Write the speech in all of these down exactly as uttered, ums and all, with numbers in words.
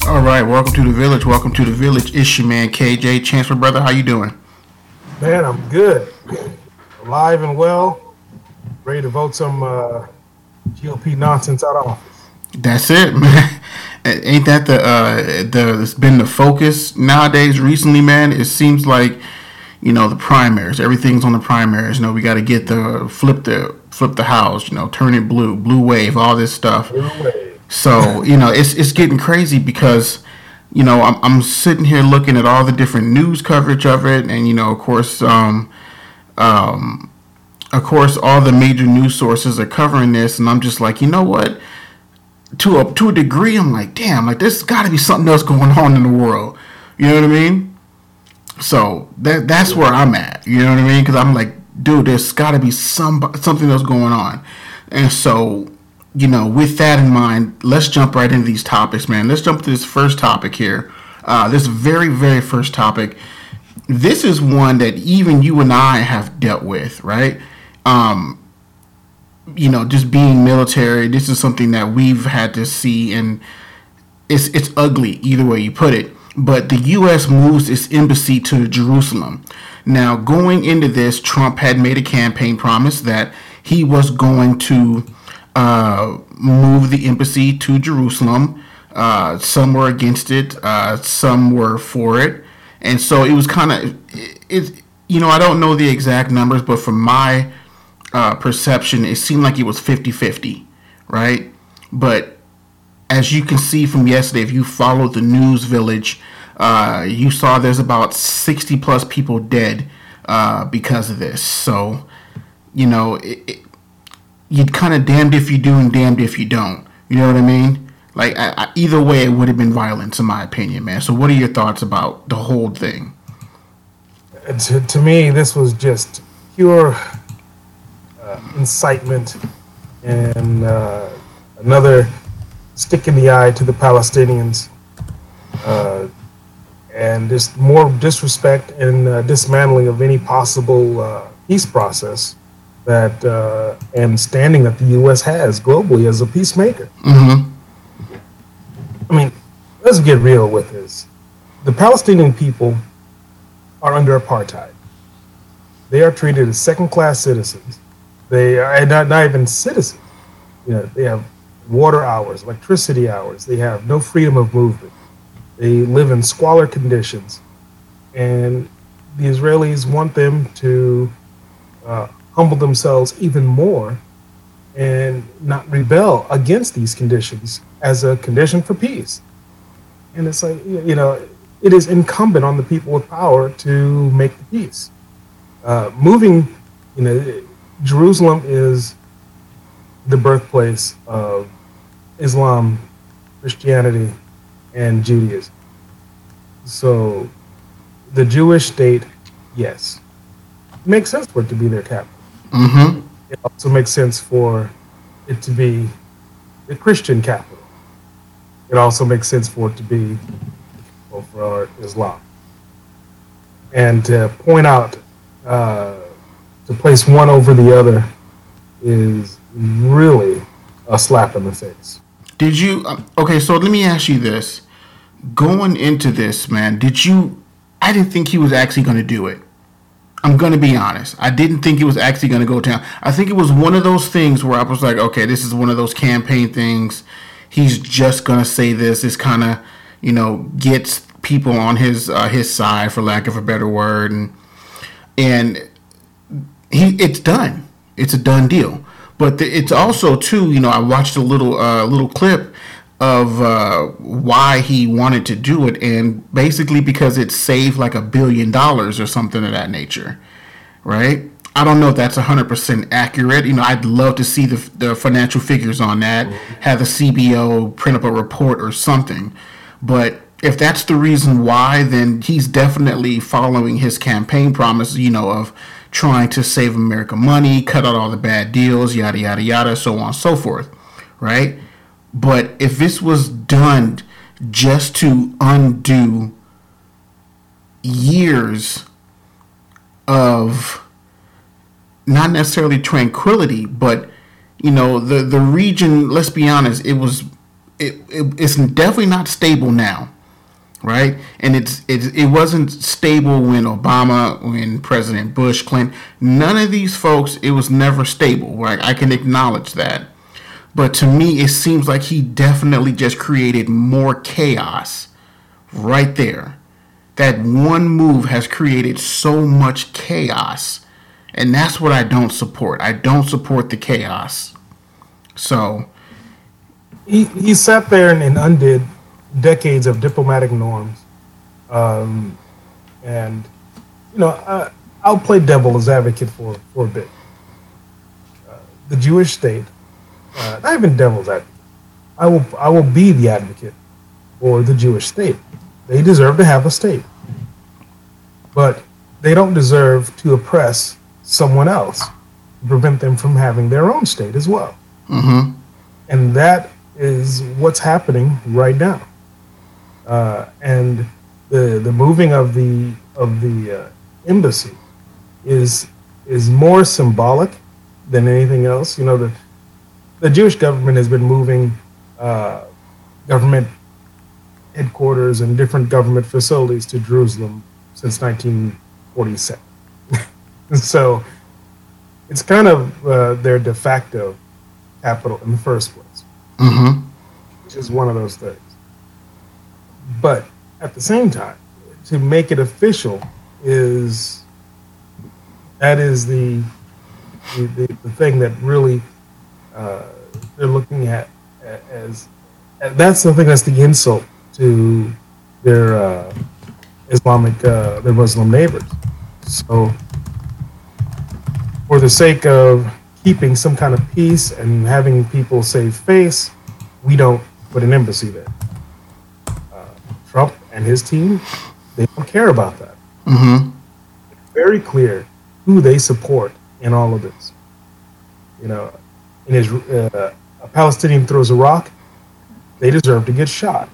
All right, welcome to the village. Welcome to the village. It's your man K J Chancellor, brother. How you doing? Man, I'm good. Alive and well, ready to vote some uh, G O P nonsense out of office. That's it, man. Ain't that the uh the it's been the focus nowadays recently, man? It seems like you know the primaries. Everything's on the primaries. You know we got to get the flip the flip the house. You know, turn it blue, blue wave, all this stuff. Blue wave. So you know it's it's getting crazy because you know I'm I'm sitting here looking at all the different news coverage of it, and you know of course um um of course all the major news sources are covering this, and I'm just like, you know what? To a to a degree, I'm like, damn, like there's got to be something else going on in the world. You know what I mean? So that that's where I'm at. You know what I mean? Because I'm like, dude, there's got to be some something else going on. And so, you know, with that in mind, let's jump right into these topics, man. Let's jump to this first topic here. Uh, this very very first topic. This is one that even you and I have dealt with, right? Um, you know, just being military, this is something that we've had to see, and it's it's ugly either way you put it. But the U S moves its embassy to Jerusalem. Now, going into this, Trump had made a campaign promise that he was going to uh, move the embassy to Jerusalem. Uh, some were against it, uh, some were for it, and so it was kind of it, it. You know, I don't know the exact numbers, but from my uh, perception, it seemed like it was fifty-fifty, right? But as you can see from yesterday, if you followed the news village, uh, you saw there's about sixty plus people dead uh, because of this. So, you know, it, it, you're kind of damned if you do and damned if you don't. You know what I mean? Like, I, I, either way, it would have been violence, in my opinion, man. So, what are your thoughts about the whole thing? To, to me, this was just pure uh, incitement and uh, another stick in the eye to the Palestinians, uh, and just more disrespect and uh, dismantling of any possible uh, peace process that uh, and standing that the U S has globally as a peacemaker. Mm-hmm. I mean, let's get real with this. The Palestinian people are under apartheid. They are treated as second-class citizens. They are not, not even citizens. You know, they have water hours, electricity hours. They have no freedom of movement. They live in squalor conditions. And the Israelis want them to uh, humble themselves even more and not rebel against these conditions as a condition for peace. And it's like, you know, it is incumbent on the people with power to make the peace. Uh, moving, you know, Jerusalem is the birthplace of Islam, Christianity, and Judaism. So the Jewish state, yes, it makes sense for it to be their capital. Mm-hmm. It also makes sense for it to be the Christian capital. It also makes sense for it to be for Islam. And to point out, uh, to place one over the other is really a slap in the face. Did you? Uh, okay, so let me ask you this. Going into this, man, did you? I didn't think he was actually going to do it. I'm going to be honest. I didn't think it was actually going to go down. I think it was one of those things where I was like, okay, this is one of those campaign things. He's just going to say this. It's kind of, you know, gets people on his uh, his side, for lack of a better word, and and he it's done. It's a done deal. But the, it's also too, you know, I watched a little uh, little clip of uh, why he wanted to do it, and basically because it saved like a billion dollars or something of that nature, right? I don't know if that's one hundred percent accurate. You know, I'd love to see the, the financial figures on that, have the C B O print up a report or something. But if that's the reason why, then he's definitely following his campaign promise, you know, of trying to save America money, cut out all the bad deals, yada, yada, yada, so on and so forth, right? But if this was done just to undo years of not necessarily tranquility, but you know, the the region, let's be honest, it was it, it it's definitely not stable now, right? And it's it, it wasn't stable when Obama, when President Bush, Clinton, none of these folks, it was never stable, right? I can acknowledge that. But to me, it seems like he definitely just created more chaos right there. That one move has created so much chaos. And that's what I don't support. I don't support the chaos. So he, he sat there and, and undid decades of diplomatic norms. Um, and, you know, I, I'll play devil's advocate for, for a bit. Uh, the Jewish state, uh, not even devil's advocate, I will, I will be the advocate for the Jewish state. They deserve to have a state. But they don't deserve to oppress someone else, to prevent them from having their own state as well. Mm-hmm. And that is what's happening right now. Uh, and the the moving of the of the uh, embassy is is more symbolic than anything else. You know, the the Jewish government has been moving uh, government headquarters and different government facilities to Jerusalem since nineteen forty-seven. So it's kind of uh, their de facto capital in the first place, mm-hmm. which is one of those things. But at the same time, to make it official is that is the the, the, the thing that really uh, they're looking at as, as that's the thing that's the insult to their uh, Islamic uh, their Muslim neighbors. So for the sake of keeping some kind of peace and having people save face, we don't put an embassy there. Uh, Trump and his team, they don't care about that. Mm-hmm. It's very clear who they support in all of this. You know, in his, uh, a Palestinian throws a rock, they deserve to get shot.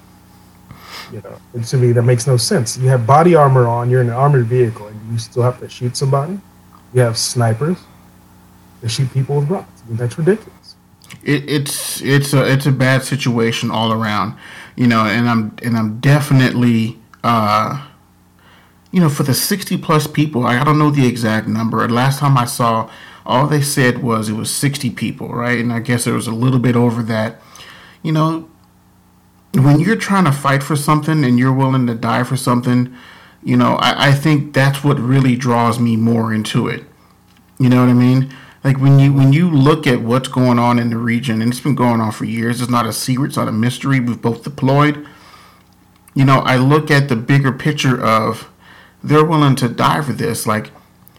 You know, and to me, that makes no sense. You have body armor on, you're in an armored vehicle, and you still have to shoot somebody. You have snipers that shoot people with rocks. I mean, that's ridiculous. It, it's it's a it's a bad situation all around, you know, and I'm and I'm definitely, uh, you know, for the sixty plus people, I don't know the exact number. Last time I saw, all they said was it was sixty people, right? And I guess it was a little bit over that. You know, when you're trying to fight for something and you're willing to die for something, you know, I, I think that's what really draws me more into it. You know what I mean? Like when you when you look at what's going on in the region, and it's been going on for years, it's not a secret, it's not a mystery. We've both deployed. You know, I look at the bigger picture of they're willing to die for this. Like,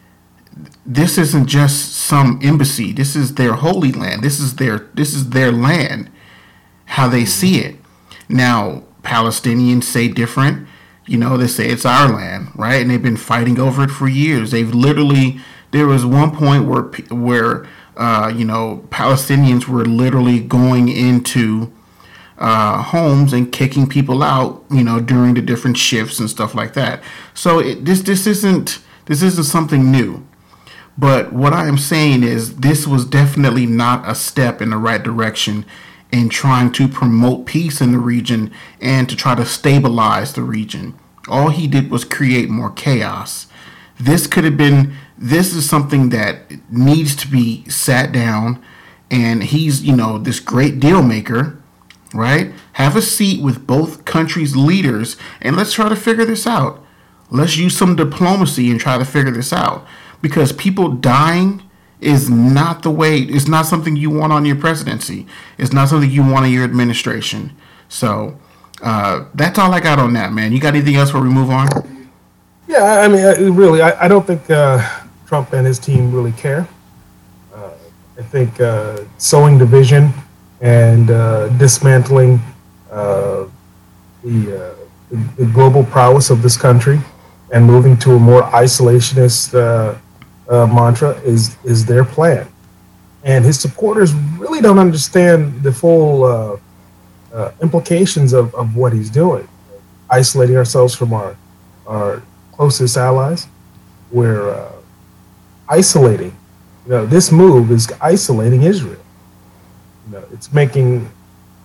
this isn't just some embassy. This is their holy land. This is their this is their land. How they see it. Now, Palestinians say different. You know, they say it's our land, right? And they've been fighting over it for years. They've literally, there was one point where, where uh, you know, Palestinians were literally going into uh, homes and kicking people out, you know, during the different shifts and stuff like that. So it, this this isn't this isn't something new. But what I am saying is this was definitely not a step in the right direction in trying to promote peace in the region and to try to stabilize the region. All he did was create more chaos. This could have been, this is something that needs to be sat down, and he's, you know, this great deal maker, right? Have a seat with both countries' leaders and let's try to figure this out. Let's use some diplomacy and try to figure this out, because people dying is not the way, it's not something you want on your presidency. It's not something you want on your administration. So uh, that's all I got on that, man. You got anything else before we move on? Yeah, I mean, I, really, I, I don't think uh, Trump and his team really care. Uh, I think uh, sowing division and uh, dismantling uh, the, uh, the, the global prowess of this country and moving to a more isolationist uh, Uh, mantra is is their plan, and his supporters really don't understand the full uh, uh, implications of, of what he's doing. Isolating ourselves from our our closest allies, we're uh, isolating. You know, this move is isolating Israel. You know, it's making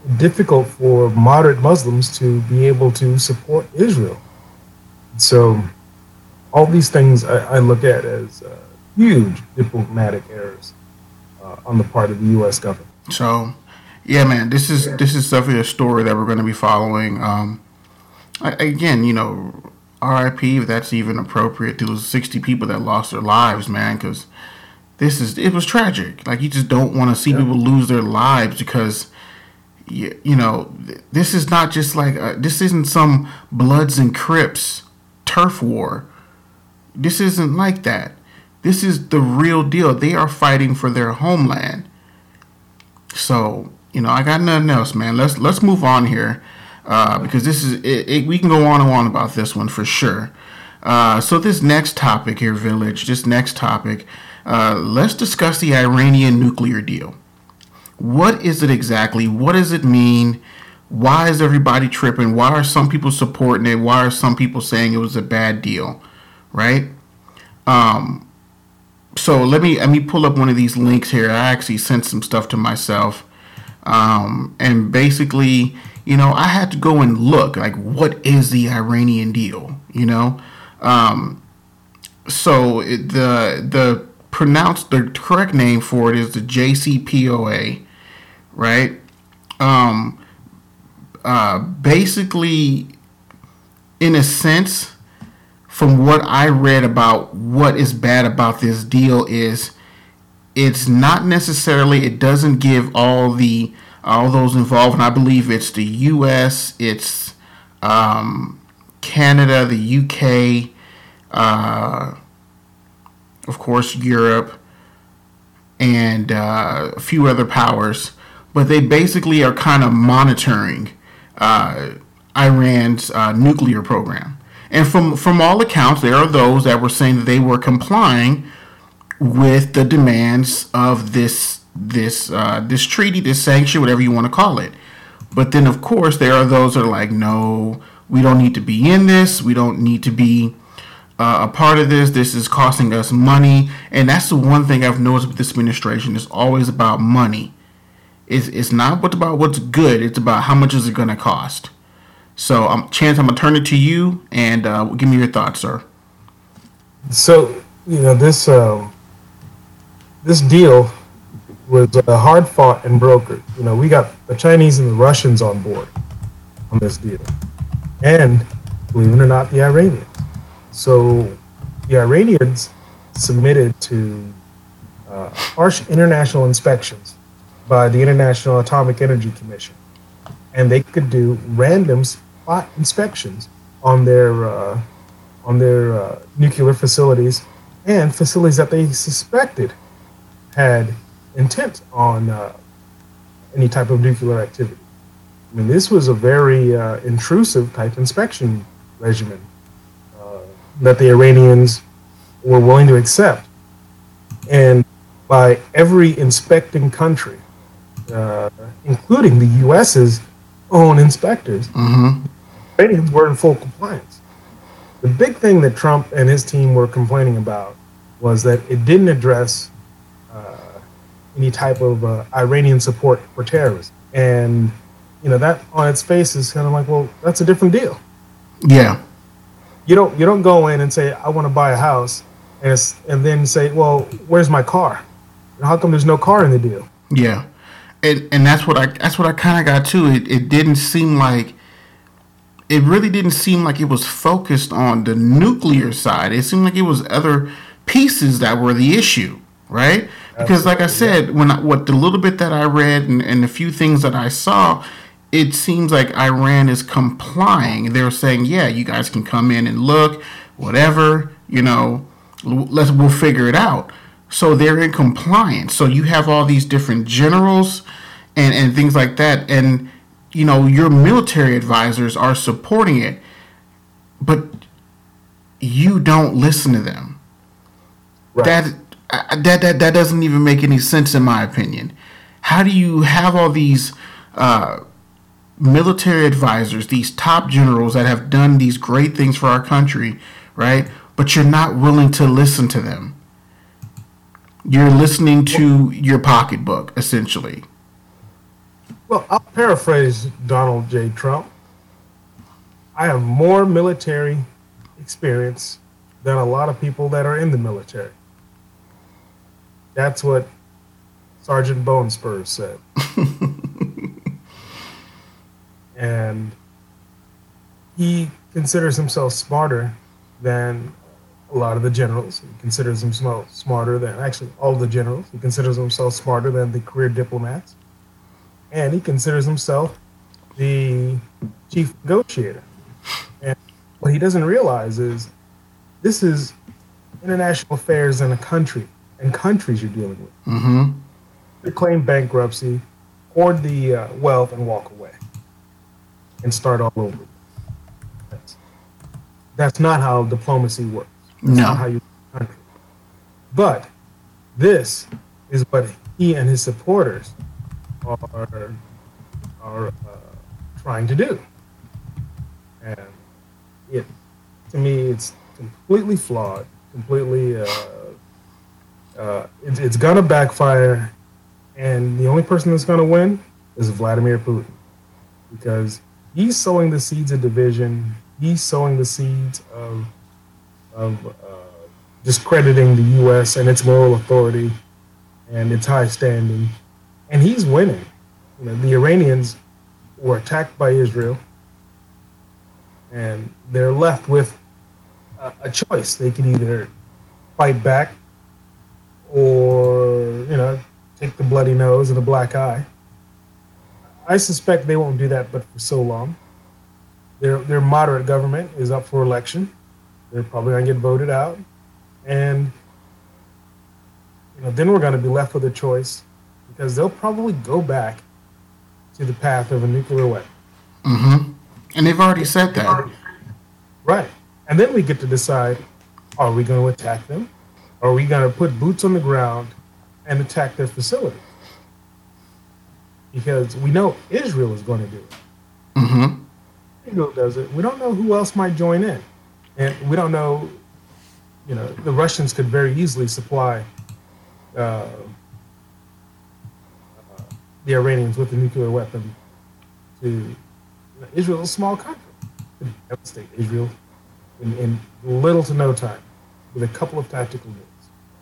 difficult for moderate Muslims to be able to support Israel. So all these things I, I look at as uh, huge diplomatic errors uh, on the part of the U S government. So, yeah, man, this is this is definitely a story that we're going to be following. Um, I, again, you know, R I P if that's even appropriate to those sixty people that lost their lives, man, because this is it was tragic. Like, you just don't want to see yeah. people lose their lives because, you, you know, this is not just like a, this isn't some Bloods and Crips turf war. This isn't like that. This is the real deal. They are fighting for their homeland. So, you know, I got nothing else, man. Let's let's move on here uh, because this is it, it, we can go on and on about this one for sure. Uh, so this next topic here, Village, this next topic, uh, let's discuss the Iranian nuclear deal. What is it exactly? What does it mean? Why is everybody tripping? Why are some people supporting it? Why are some people saying it was a bad deal? Right? Um, so let me let me pull up one of these links here. I actually sent some stuff to myself. Um, and basically, you know, I had to go and look, like, what is the Iranian deal? You know? Um, so it, the the pronounced the correct name for it is the J C P O A, right? Um, uh, basically, in a sense, from what I read about what is bad about this deal is it's not necessarily, it doesn't give all the all those involved, and I believe it's the U S, it's um, Canada, the U K, uh, of course Europe, and uh, a few other powers, but they basically are kind of monitoring uh, Iran's uh, nuclear program. And from, from all accounts, there are those that were saying that they were complying with the demands of this this uh, this treaty, this sanction, whatever you want to call it. But then, of course, there are those that are like, no, we don't need to be in this. We don't need to be uh, a part of this. This is costing us money. And that's the one thing I've noticed with this administration. It's always about money. It's, it's not about what's good. It's about how much is it going to cost. So, um, Chance, I'm going to turn it to you, and uh, give me your thoughts, sir. So, you know, this um, this deal was uh, hard fought and brokered. You know, we got the Chinese and the Russians on board on this deal. And, believe it or not, the Iranians. So, the Iranians submitted to uh, harsh international inspections by the International Atomic Energy Commission. And they could do random spot inspections on their uh, on their uh, nuclear facilities and facilities that they suspected had intent on uh, any type of nuclear activity. I mean, this was a very uh, intrusive type inspection regimen uh, that the Iranians were willing to accept. And by every inspecting country, uh, including the U S's own inspectors, mm-hmm. Iranians were in full compliance. The big thing that Trump and his team were complaining about was that it didn't address uh, any type of uh, Iranian support for terrorism. And, you know, that on its face is kind of like, well, that's a different deal. Yeah. You don't you don't go in and say, I want to buy a house, and it's, and then say, well, where's my car? And how come there's no car in the deal? Yeah. And and that's what I that's what I kind of got too. It it didn't seem like it really didn't seem like it was focused on the nuclear side. It seemed like it was other pieces that were the issue, right? Because like I said, when I, what the little bit that I read and, and the few things that I saw, it seems like Iran is complying. They're saying, yeah, you guys can come in and look, whatever, you know, let's we'll figure it out. So they're in compliance. So you have all these different generals and, and things like that. And, you know, your military advisors are supporting it. But you don't listen to them. Right. That, that, that, that doesn't even make any sense in my opinion. How do you have all these uh, military advisors, these top generals that have done these great things for our country, right? But you're not willing to listen to them. You're listening to your pocketbook, essentially. Well, I'll paraphrase Donald J. Trump. I have more military experience than a lot of people that are in the military. That's what Sergeant Bone Spurs said. And he considers himself smarter than a lot of the generals. He considers himself smarter than actually all the generals. He considers himself smarter than the career diplomats. And he considers himself the chief negotiator. And what he doesn't realize is this is international affairs in a country, and countries you're dealing with. Mm-hmm. They claim bankruptcy, hoard the uh, wealth, and walk away and start all over. That's, that's not how diplomacy works. That's no. not how you country. But this is what he and his supporters are are uh, trying to do, and it to me it's completely flawed, completely uh, uh, it's, it's gonna backfire, and the only person that's gonna win is Vladimir Putin, because he's sowing the seeds of division. He's sowing the seeds of of uh, discrediting the U S and its moral authority and its high standing, and he's winning. You know, the Iranians were attacked by Israel, and they're left with a, a choice. They can either fight back, or you know, take the bloody nose and the black eye. I suspect they won't do that, but for so long. Their their moderate government is up for election. They're probably going to get voted out, and you know, then we're going to be left with a choice, because they'll probably go back to the path of a nuclear weapon. Mm-hmm. And they've already said that. Right. And then we get to decide, are we going to attack them? Or are we going to put boots on the ground and attack their facilities? Because we know Israel is going to do it. Mm-hmm. Israel does it. We don't know who else might join in. And we don't know, you know, the Russians could very easily supply uh, uh, the Iranians with a nuclear weapon to, you know, Israel is a small country. It could devastate Israel in, in little to no time with a couple of tactical moves.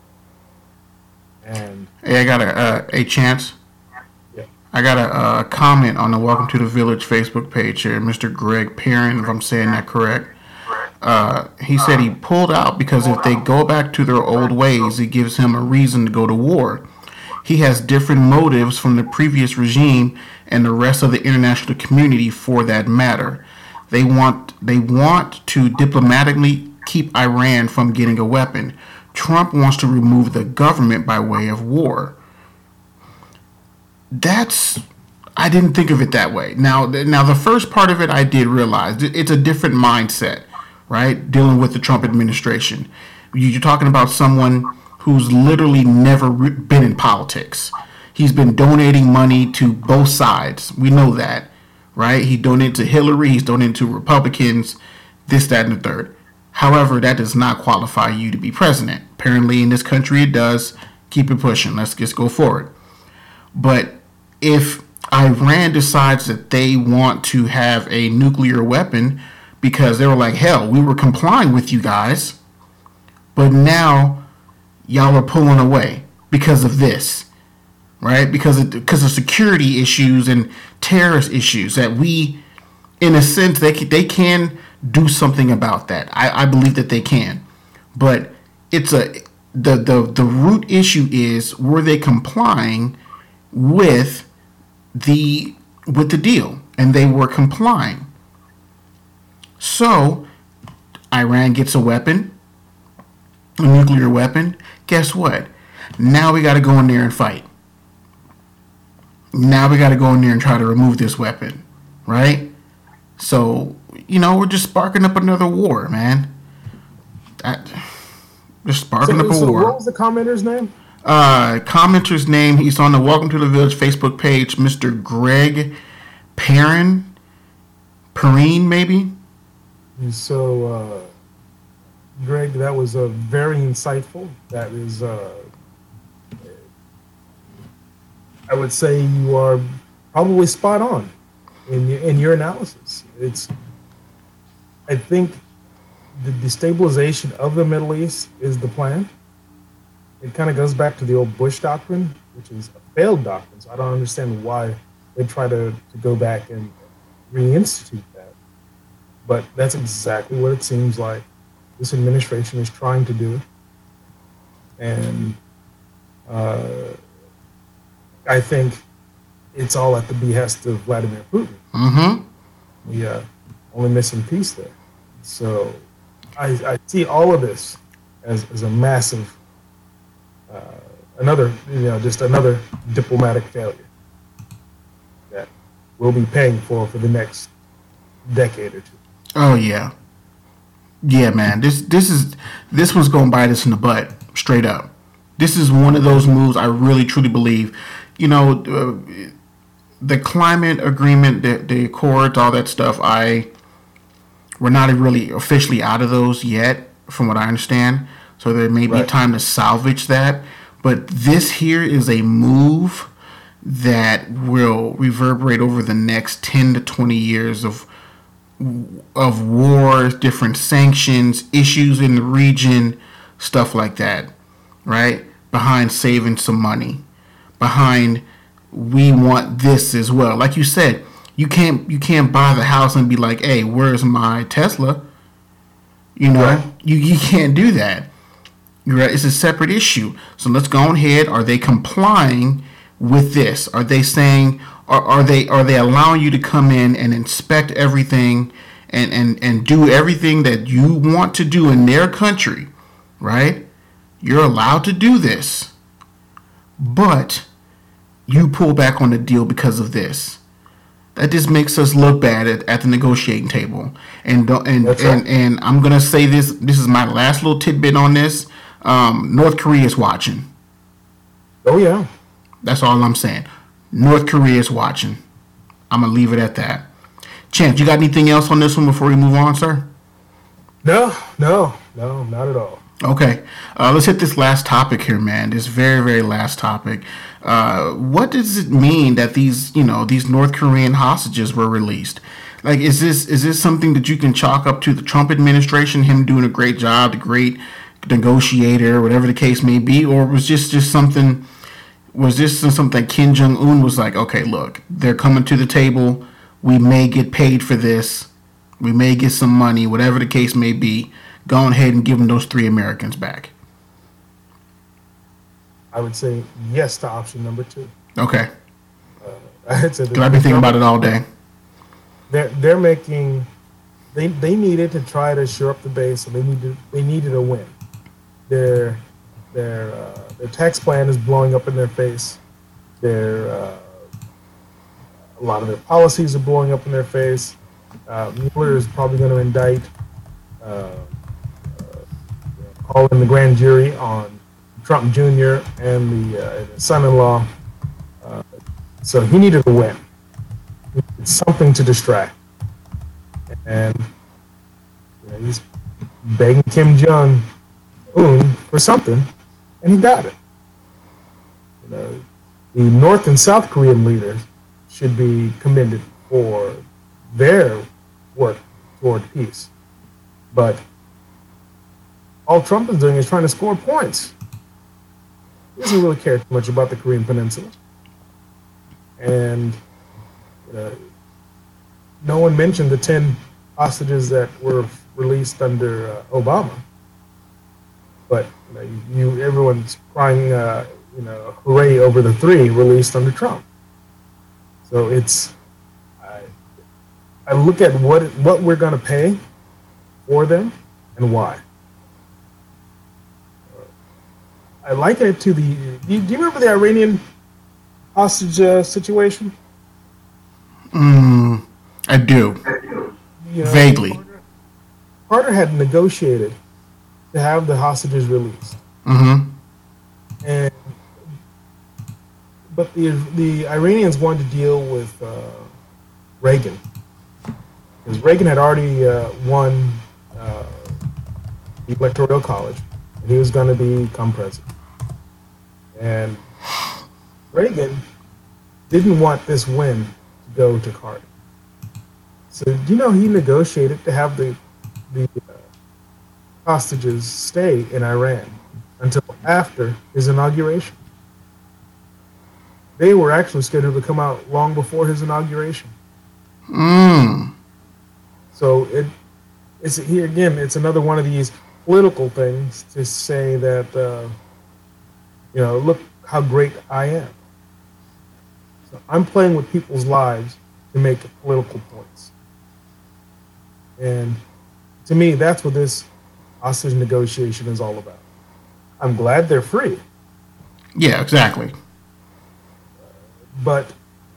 And hey, I got a uh, a chance. Yeah. I got a uh, comment on the Welcome to the Village Facebook page here. Mister Greg Perrin, if I'm saying that correct. Uh, he said he pulled out because if they go back to their old ways, it gives him a reason to go to war. He has different motives from the previous regime and the rest of the international community for that matter. They want they want to diplomatically keep Iran from getting a weapon. Trump wants to remove the government by way of war. That's I didn't think of it that way. Now, now the first part of it I did realize it's a different mindset, right? Dealing with the Trump administration, you're talking about someone who's literally never been in politics. He's been donating money to both sides. We know that, right? He donated to Hillary. He's donated to Republicans. This, that, and the third. However, that does not qualify you to be president. Apparently, in this country, it does. Keep it pushing. Let's just go forward. But if Iran decides that they want to have a nuclear weapon because they were like, hell, we were complying with you guys, but now y'all are pulling away because of this, right? Because of, because of security issues and terrorist issues that we, in a sense, they can, they can do something about that. I, I believe that they can, but it's a the the the root issue is, were they complying with the with the deal? And they were complying. So Iran gets a weapon, a nuclear weapon. Guess what? Now we got to go in there and fight. Now we got to go in there and try to remove this weapon, right? So, you know, we're just sparking up another war, man. That, just sparking so, up a so war. What was the commenter's name? Uh, commenter's name, he's on the Welcome to the Village Facebook page, Mister Greg Perrin. Perrine, maybe? And so, uh, Greg, that was uh, very insightful. That is, uh, I would say you are probably spot on in your, in your analysis. It's I think the destabilization of the Middle East is the plan. It kind of goes back to the old Bush doctrine, which is a failed doctrine. So I don't understand why they try to, to go back and reinstitute that. But that's exactly what it seems like this administration is trying to do. And uh, I think it's all at the behest of Vladimir Putin. Mm-hmm. The uh, only missing piece there. So I, I see all of this as, as a massive, uh, another, you know, just another diplomatic failure that we'll be paying for for the next decade or two. Oh yeah, yeah, man. This this is this one's gonna bite us in the butt, straight up. This is one of those moves I really truly believe. You know, uh, the climate agreement, the, the accords, all that stuff. I we're not really officially out of those yet, from what I understand. So there may be right. time to salvage that. But this here is a move that will reverberate over the next ten to twenty years of of war, different sanctions, issues in the region, stuff like that, right? Behind saving some money, behind we want this as well. Like you said, you can't you can't buy the house and be like, hey, where's my Tesla? You know, right. you, you can't do that. You're right. It's a separate issue. So let's go ahead. Are they complying with this? Are they saying, are, are they are they allowing you to come in and inspect everything and, and, and do everything that you want to do in their country, right? You're allowed to do this, but you pull back on the deal because of this. That just makes us look bad at, at the negotiating table. And and, right. and and I'm gonna say this. This is my last little tidbit on this. Um, North Korea is watching. Oh yeah. That's all I'm saying. North Korea is watching. I'm gonna leave it at that. Champ, you got anything else on this one before we move on, sir? No, no, no, not at all. Okay, uh, let's hit this last topic here, man. This very, very last topic. Uh, what does it mean that these, you know, these North Korean hostages were released? Like, is this is this something that you can chalk up to the Trump administration, him doing a great job, the great negotiator, whatever the case may be, or was this just something? Was this something that Kim Jong Un was like, okay, look, they're coming to the table. We may get paid for this. We may get some money, whatever the case may be. Go ahead and give them those three Americans back. I would say yes to option number two. Okay. Uh, I'd say I've been thinking about it all day. They're they're making they they needed to try to shore up the base, so they needed they needed a win. Their their uh, their tax plan is blowing up in their face. Their uh, a lot of their policies are blowing up in their face. Uh, Mueller is probably going to indict. Uh, Call in the grand jury on Trump Junior and the, uh, the son-in-law. Uh, so he needed a win. He needed something to distract. And you know, he's begging Kim Jong-un for something, and he got it. You know, the North and South Korean leaders should be commended for their work toward peace. But all Trump is doing is trying to score points. He doesn't really care too much about the Korean Peninsula. And uh, no one mentioned the ten hostages that were released under uh, Obama. But you know, you, you everyone's crying, uh, you know, hooray over the three released under Trump. So it's, I, I look at what what we're going to pay for them and why. I liken it to the. Do you, do you remember the Iranian hostage uh, situation? Mm, I do. You know, Vaguely. Carter, Carter had negotiated to have the hostages released. Mm-hmm. And but the the Iranians wanted to deal with uh, Reagan because Reagan had already uh, won uh, the Electoral College, and he was going to become president. And Reagan didn't want this win to go to Carter. So you know he negotiated to have the the uh, hostages stay in Iran until after his inauguration. They were actually scheduled to come out long before his inauguration. Mm. So it it's here again. It's another one of these political things to say that uh, you know, look how great I am. So I'm playing with people's lives to make political points, and to me, that's what this hostage negotiation is all about. I'm glad they're free, Yeah, exactly. but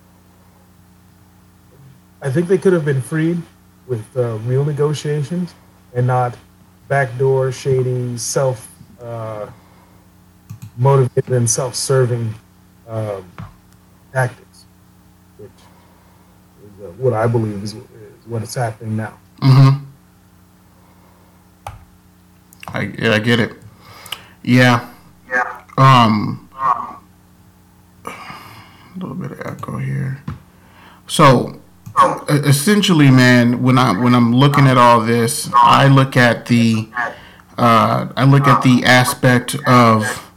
I think they could have been freed with uh, real negotiations and not backdoor, shady, self uh, motivated, and self serving um, tactics, which is uh, what I believe is, is what is happening now. Mm-hmm. I, yeah, I get it. Yeah. Yeah. Um, a little bit of echo here. So, e- essentially, man, when I when I'm looking at all this, I look at the uh, I look at the aspect of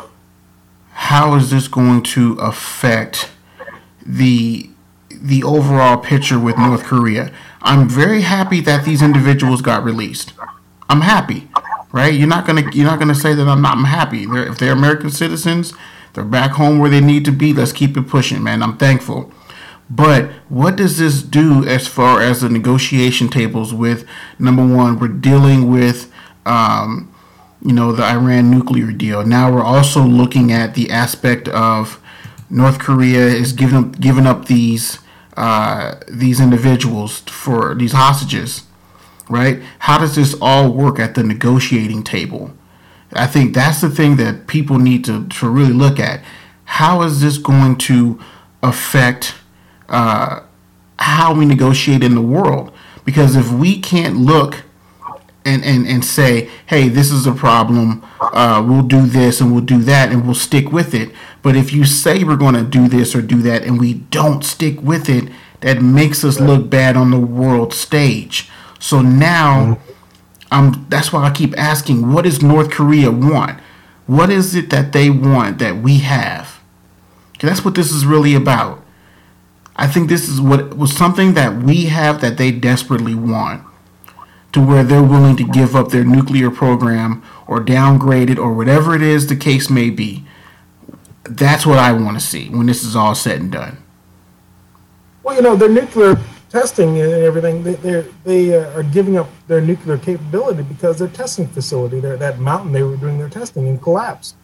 how is this going to affect the the overall picture with North Korea. I'm very happy that these individuals got released. I'm happy, right? You're not gonna you're not gonna say that I'm not. I'm happy. They're, if they're American citizens, they're back home where they need to be. Let's keep it pushing, man. I'm thankful. But what does this do as far as the negotiation tables with, number one, we're dealing with, um, you know, the Iran nuclear deal. Now we're also looking at the aspect of North Korea is giving up, giving up these uh, these individuals for these hostages, right? How does this all work at the negotiating table? I think that's the thing that people need to, to really look at. How is this going to affect uh, how we negotiate in the world? Because if we can't look and, and, and say, hey, this is a problem, uh, we'll do this and we'll do that and we'll stick with it. But if you say we're going to do this or do that and we don't stick with it, that makes us look bad on the world stage. So now, um, that's why I keep asking, what does North Korea want? What is it that they want that we have? 'Cause that's what this is really about. I think this is what was something that we have that they desperately want, to where they're willing to give up their nuclear program or downgrade it or whatever it is the case may be. That's what I want to see when this is all said and done. Well, you know, their nuclear testing and everything, they they're, they uh, are giving up their nuclear capability because their testing facility, their, that mountain they were doing their testing in, collapsed.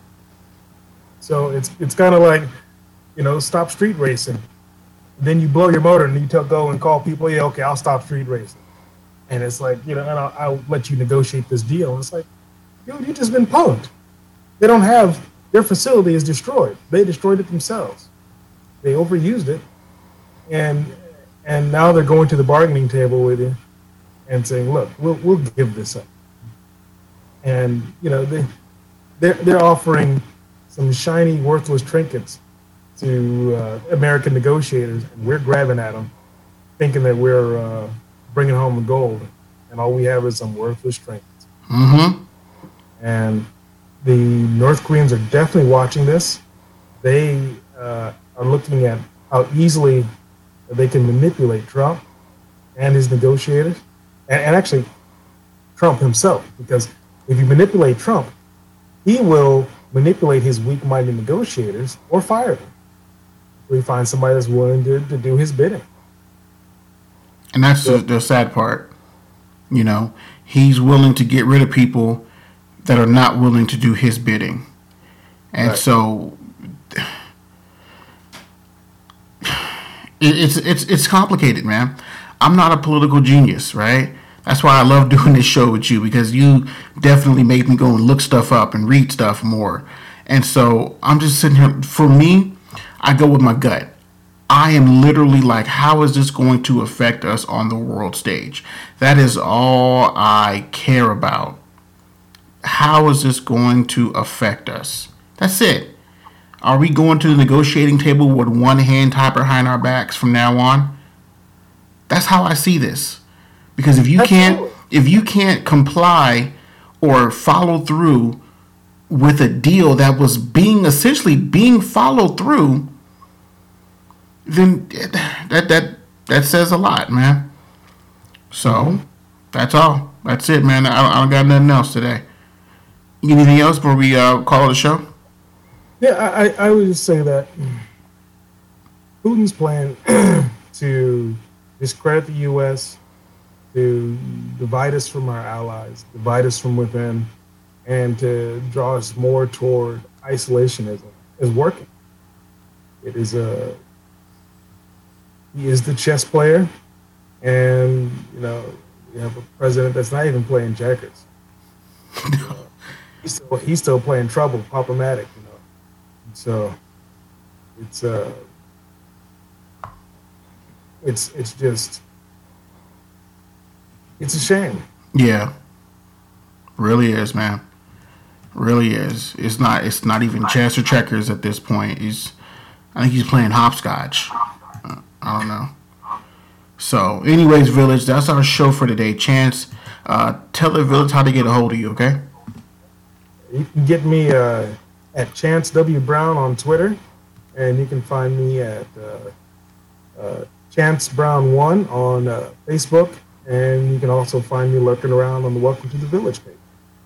So it's it's kind of like, you know, stop street racing. Then you blow your motor and you tell go and call people, yeah, okay, I'll stop street racing. And it's like, you know, and I'll, I'll let you negotiate this deal. And it's like, dude, you just been punked. They don't have, their facility is destroyed. They destroyed it themselves. They overused it. And and now they're going to the bargaining table with you and saying, look, we'll we'll give this up. And, you know, they, they're, they're offering some shiny, worthless trinkets to uh, American negotiators, and we're grabbing at them, thinking that we're uh, bringing home the gold, and all we have is some worthless trinkets. Mm-hmm. And the North Koreans are definitely watching this. They uh, are looking at how easily they can manipulate Trump and his negotiators, and, and actually Trump himself, because if you manipulate Trump, he will manipulate his weak-minded negotiators or fire them. We find somebody that's willing to, to do his bidding. And that's the, the sad part. You know, he's willing to get rid of people that are not willing to do his bidding. And Right. so it, it's it's it's complicated, man. I'm not a political genius, right? That's why I love doing this show with you, because you definitely made me go and look stuff up and read stuff more. And so I'm just sitting here. For me, I go with my gut. I am literally like, how is this going to affect us on the world stage? That is all I care about. How is this going to affect us? That's it. Are we going to the negotiating table with one hand tied behind our backs from now on? That's how I see this. Because if you can't, if you can't comply or follow through with a deal that was being essentially being followed through, then that that that says a lot, man. So mm-hmm. that's all. That's it, man. I, I don't got nothing else today. Anything else before we uh, call it a show? Yeah, I, I would just say that Putin's plan to discredit the U S, to divide us from our allies, divide us from within, and to draw us more toward isolationism is working. It is a he is the chess player, and you know you have a president that's not even playing checkers. You know, he's still he's still playing trouble, Pop-O-Matic, you know. So it's uh it's it's just it's a shame. Yeah, really is, man. Really is. It's not. It's not even chess or checkers at this point. He's. I think he's playing hopscotch. Uh, I don't know. So, anyways, Village, that's our show for today. Chance, uh, tell the Village how to get a hold of you. Okay. You can get me uh, at Chance W Brown on Twitter, and you can find me at uh, uh, Chance Brown One on uh, Facebook, and you can also find me lurking around on the Welcome to the Village page.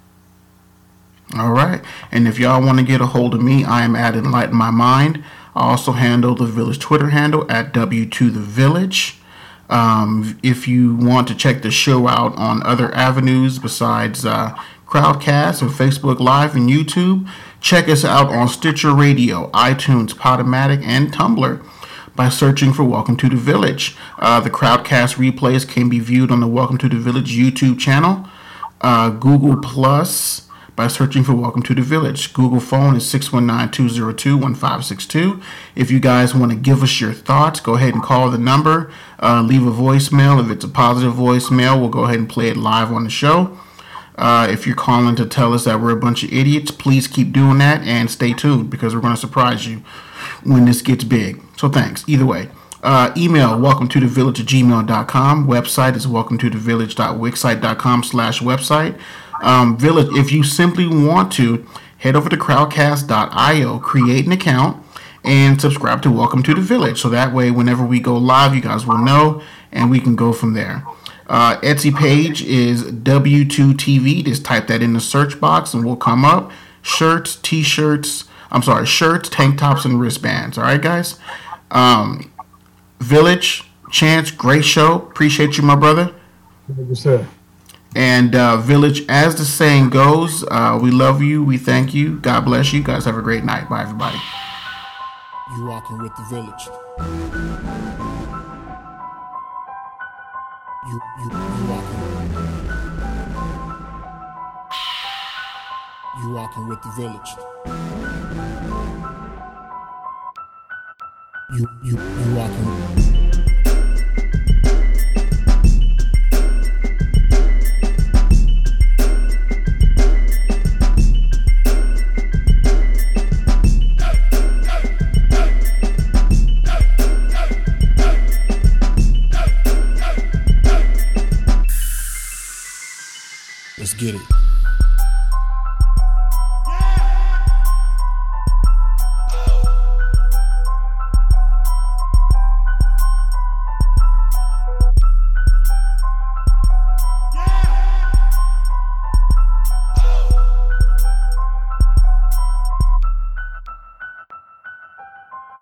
All right. And if y'all want to get a hold of me, I am at Enlighten My Mind. I also handle the Village Twitter handle at W two The Village. Um, if you want to check the show out on other avenues besides uh, Crowdcast and Facebook Live and YouTube, check us out on Stitcher Radio, iTunes, Podomatic, and Tumblr by searching for Welcome to the Village. Uh, the Crowdcast replays can be viewed on the Welcome to the Village YouTube channel. Uh, Google Plus by searching for Welcome to the Village. Google phone is six one nine, two zero two, one five six two. If you guys want to give us your thoughts, go ahead and call the number. Uh, leave a voicemail. If it's a positive voicemail, we'll go ahead and play it live on the show. Uh, if you're calling to tell us that we're a bunch of idiots, please keep doing that and stay tuned because we're going to surprise you when this gets big. So thanks. Either way. Uh, email welcome to the village at gmail dot com. Website is welcome to the village dot wixsite dot com slash website. Um, Village, if you simply want to, head over to crowdcast dot io, create an account, and subscribe to Welcome to the Village. So that way, whenever we go live, you guys will know, and we can go from there. Uh, Etsy page is W two T V. Just type that in the search box, and we'll come up. Shirts, T-shirts, I'm sorry, shirts, tank tops, and wristbands. All right, guys? Um, Village, Chance, great show. Appreciate you, my brother. Thank you, sir. And uh, Village, as the saying goes, uh, we love you, we thank you, God bless you, guys have a great night. Bye, everybody. You rocking with the Village. You you you rocking. You rocking with the Village. You you you rocking. Let's get it.